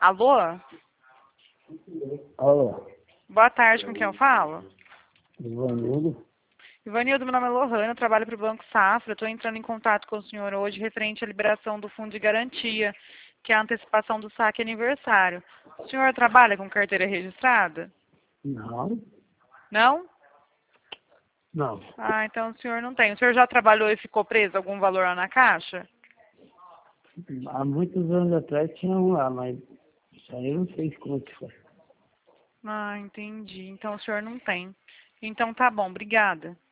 Alô? Alô, Boa tarde, com quem eu falo? Ivanildo? Ivanildo, meu nome é Lohana, eu trabalho para o Banco Safra. Estou entrando em contato com o senhor hoje referente à liberação do fundo de garantia, que é a antecipação do saque aniversário. O senhor trabalha com carteira registrada? Não, Não? não. Ah, então o senhor não tem. O senhor já trabalhou e ficou preso algum valor lá na caixa? Há muitos anos atrás tinha um lá, mas isso aí eu não sei como que foi. Ah, entendi. Então o senhor não tem. Então tá bom, obrigada.